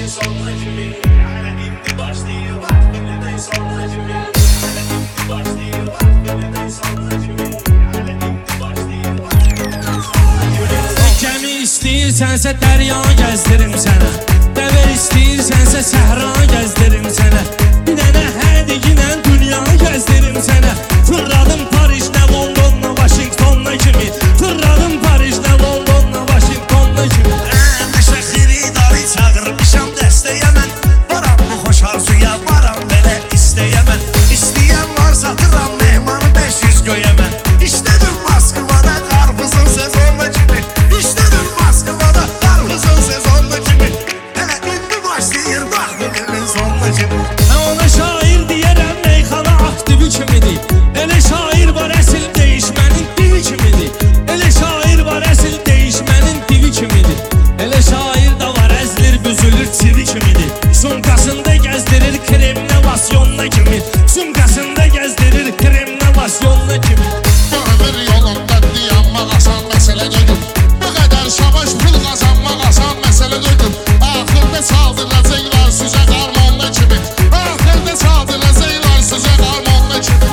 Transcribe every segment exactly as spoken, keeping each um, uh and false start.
sonra kimi Hələ indi başlayıb Yenədən sonra kimi Hələ indi başlayıb Yenədən sonra kimi Hələ indi başlayıb Yenədən sonra kimi Gəmi istəyirsənsə dərya gəzdirim sənə Dəvər istəyirsənsə səhra gəzdirim sənə Bir dənə hədiginə dünya gəzdirim sənə Fırladım Parijlə Londonla Washingtonla kimi Fırladım Parijlə Londonla Washingtonla kimi Əməşə xiridarı çağırmışam dəstəyə mən Varam bu xoş arzuya varam belə istəyə mən İstəyən var satıram mehmanı beş yüz göyə mən İşlədim Moskvada qarpızın sezonla kimi İşlədim Moskvada qarpızın sezonla kimi Hələ indi başlayır bax günümün sonla kimi Ona şair deyərəm meyxana aktivi kimidir Elə şair var əsil değişmənin divi kimidir Elə şair var əsil değişmənin divi kimidir Elə şair da var əzlir büzülür çivi kimidir Sumkasında gəzdirir kremlə lasyonla kimi Sumkasında gəzdirir kremlə lasyonla kimi Ömür yolunda dayanmaq asan məsələ deyil Bu qədər savaş pul qazanmaq asan məsələ deyil Axırda çaldıracaqlar sizə qarmonla kimi Axırda çaldıracaqlar sizə qarmonla kimi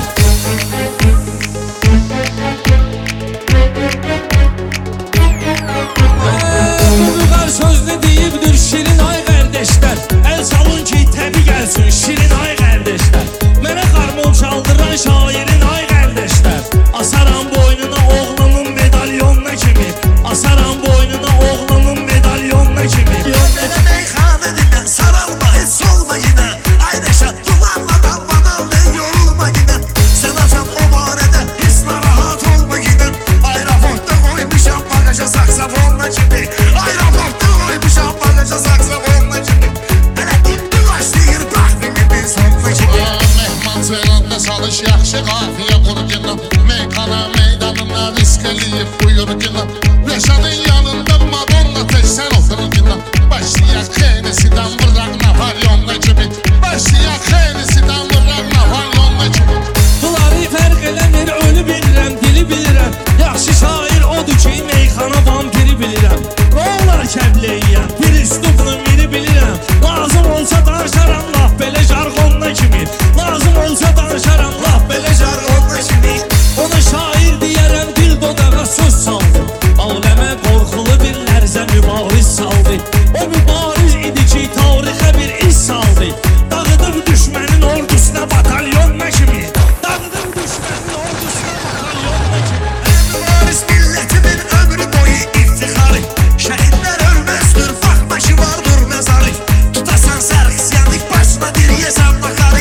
Uyğar sözünü deyibdir şirin ay qardeşlər Əl salın ki təbi gəlsin şirin ay qardeşlər Mənə qarmon çaldıran şairin ay qardeşlər Asaram boynuna oğlumun medalyonuna kimi Asaram boynuna oğlumun medalyonuna kimi Belə meyxanə dinən saralma heç olma yenə Ay Rəşad dumanla dalmadan yorulma yenə Sən açam o barədə heç narahat olma yenə Aeroportda qoymuşam bagaja saksafonla kimi Aeroportda qoymuşam bagaja saksafonla kimi Hələ indi başlayır bax günümün sonuna kimi Mehman çeyranda çalış yaxşı qafiyə qurgina Meyxana meydanına risk eləyib buyurgina Rəşadın yanında Madonna tək sən oturgina Başlayaq xeynisidən vıraq Napolyonla kimi Başlayaq xeynisidən vıraq Napolyonla kimi Bunları fərq eləmir ölü bilirəm dili bilirəm Yaxşı şair odur ki meyxana vampiri bilirəm Roller kəbləyəm bir üstubla miri bilirəm Lazım olsa danışaram laf belə jargonla kimi Lazım olsa danışaram laf belə jargonla kimi Ona şair deyərəm dil dodağa söz saldı Aləmə qorxulu bir lərzə mübariz saldı O mübariz idi ki tarixə bir iz saldı Dağıdım düşmənin ordusuna batalyonla kimi Dağıdım düşmənin ordusuna batalyonla kimi Mübariz milletimin ömrü boyu iftixarı Şəhidlər ölməzdir, faxbaşı vardır məzarı Tutasan sərxisyanlık başına diriyəsən bakarı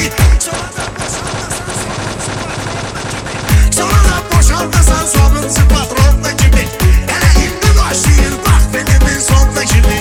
Sonra da boşaldasan sonuncu patronla kimi Hələ indi başlayır bax benim sonuna kimi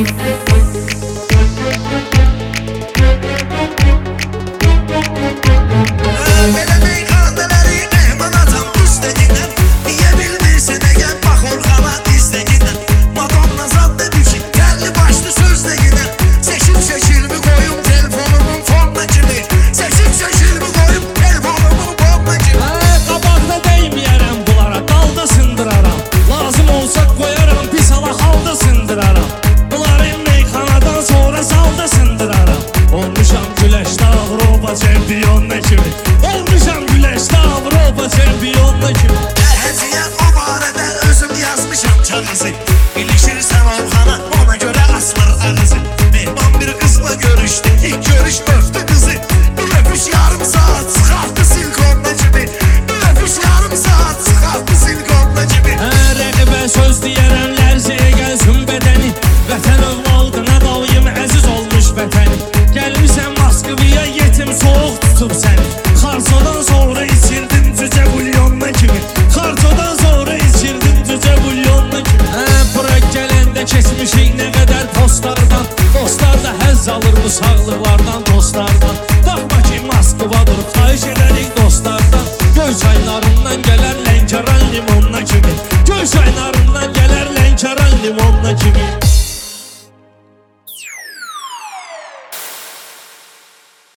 Belə meyxanələri mehman atam üstəgindən Niyə bilmirsən əgər bax Orxana izləgindən Madonna zadda düşün, gəlli başlı sözləgindən Seçim seçilmi qoyum telefonumun fonuna kimi Seçim seçilmi qoyum telefonumun fonuna kimi Hə, qabaqda dəyməyərəm bunlara, dalda sındıraram Lazım olsa qoyaram, pis ala halda sındıraram Bunları meyxanadan sonra salda sındıraram Olmuşam güləşdə Avropa çempiyonuna kimi Olmuşam güləşdə Avropa çempiyonuna kimi Həziyə o barədə özüm yazmışam kağızı İlişirsən Orxana ona görə asılır ağızı Mehman bir qızla görüşdü, ilk görüş öptü qızı Bir öpüş yarım saat çıxartdı silkonla kimi Bir öpüş yarım saat çıxartdı silkonla kimi Hə, rəqibə söz deyərəm, lərzəyə gəlsin bədəni Vətən övladına dalayım, əziz olmuş vətəni Gəlmişsən Moskvaya, yetim soğuq tutub səni Xarcodan sonra içirdin cücə bulyonla kimi Xarcodan sonra içirdin cücə bulyonla kimi Hə, bura gələndə keçmişik nə qədər postlardan Dostlar da həzz alır bu sağlıqlardan dostlardan Baxma ki Moskvadır, xahiş edərik dostlardan Göy çaylarından gəl